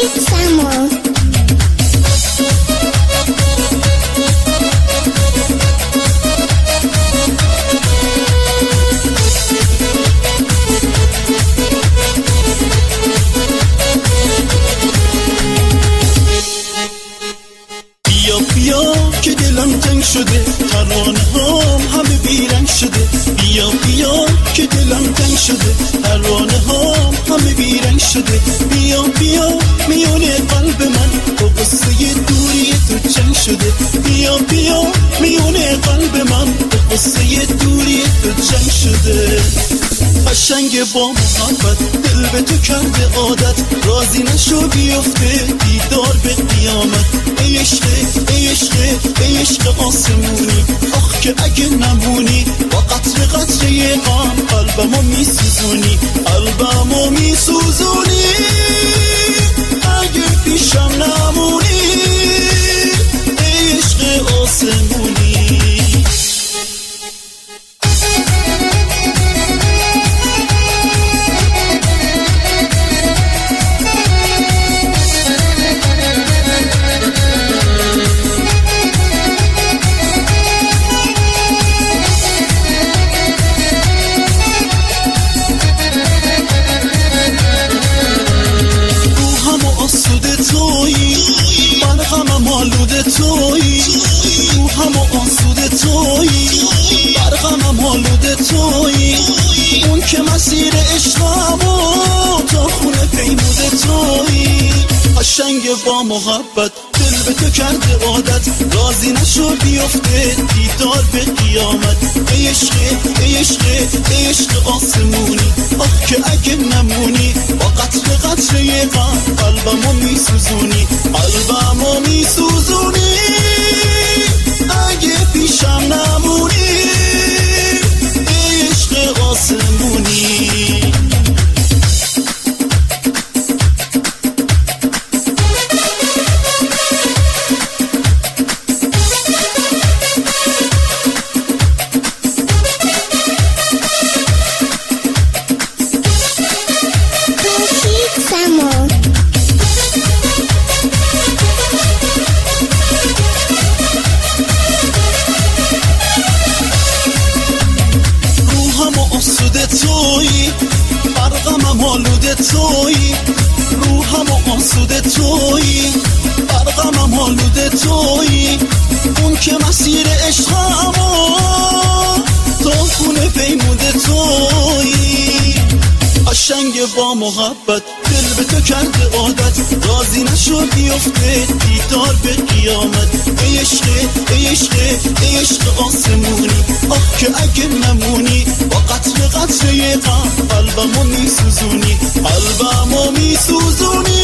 که دلم تنگ شده، ترانه هام همه بیرنگ شده. بیا بیا که دلم تنگ شده، ترانه هام همه بیرنگ شده. بیا بیا میونه قلب من با قصه دوری تو چنگ شده. بیا بیا میونه قلب من با قصه دوری تو چنگ شده. قشنگ با محبت دل به تو کرده عادت، راضی نشو بیفته دیدار به قیامت. ای عشق ای عشق ای عشق آسمونی، آخ که اگه نمونی با قطره قطره غم قلبمو میسوزونی، قلبمو میسوزونی. اگه پیشم نمونی ای عشق آسمونی. برقم آلوده تویی، روحم آسوده تویی، برقم آلوده تویی. اون که مسیر عشقمو تا خونه پیموده تویی. قشنگ با محبت دل به تو کرده عادت، راضی نشو بیفته دیدار به قیامت. ای عشق ای عشق ای عشق آسمونی، آخ که اگه نمونی با قطره قطره غم قلبمو میسوزونی، قلبمو میسوزونی. اگه پیشم نمونی ای عشق آسمونی. برقم آلوده تویی، روحم آسوده تویی، برقم آلوده تویی. اون که مسیر عشقمو تا خونه پیموده تویی. قشنگ با محبت دل به تو کرده عادت، راضی نشو بیفته دیدار به قیامت. ای عشق ای عشق ای عشق آسمونی، آخ که اگه نمونی با قطره قطره غم قلبمو میسوزونی، قلبمو میسوزونی.